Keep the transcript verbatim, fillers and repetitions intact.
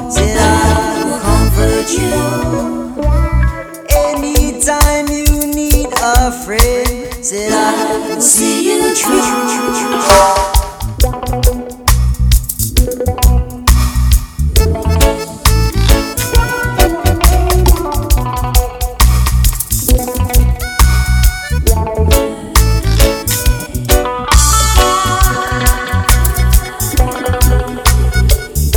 said I will comfort you. Anytime you need a friend, said I will see you through.